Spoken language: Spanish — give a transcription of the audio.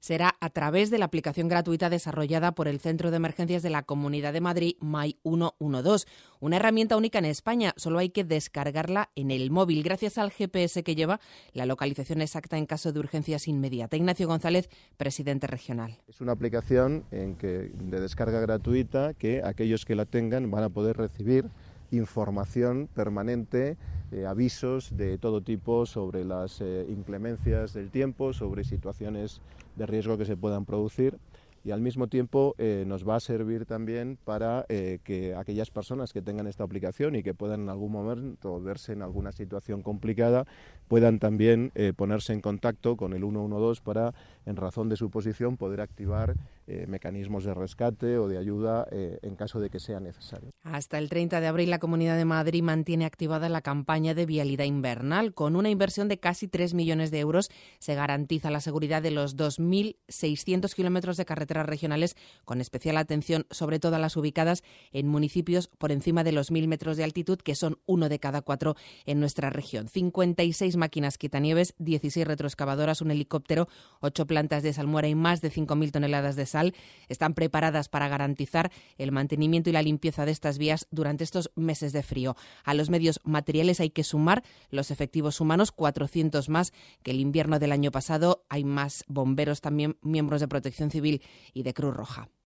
Será a través de la aplicación gratuita desarrollada por el Centro de Emergencias de la Comunidad de Madrid, My 112, una herramienta única en España. Solo hay que descargarla en el móvil, gracias al GPS que lleva la localización exacta en caso de urgencias inmediata. Ignacio González, presidente regional. Es una aplicación de descarga gratuita que aquellos que la tengan van a poder recibir información permanente, avisos de todo tipo sobre las inclemencias del tiempo, sobre situaciones de riesgo que se puedan producir, y al mismo tiempo nos va a servir también para que aquellas personas que tengan esta aplicación y que puedan en algún momento verse en alguna situación complicada puedan también ponerse en contacto con el 112 para, en razón de su posición, poder activar mecanismos de rescate o de ayuda en caso de que sea necesario. Hasta el 30 de abril la Comunidad de Madrid mantiene activada la campaña de vialidad invernal. Con una inversión de casi 3 millones de euros se garantiza la seguridad de los 2.600 kilómetros de carreteras regionales, con especial atención sobre todo a las ubicadas en municipios por encima de los 1.000 metros de altitud, que son 1 de cada 4 en nuestra región. 56 máquinas quitanieves, 16 retroexcavadoras, un helicóptero, 8 plantas de salmuera y más de 5.000 toneladas de sal están preparadas para garantizar el mantenimiento y la limpieza de estas vías durante estos meses de frío. A los medios materiales hay que sumar los efectivos humanos, 400 más que el invierno del año pasado. Hay más bomberos, también miembros de Protección Civil y de Cruz Roja.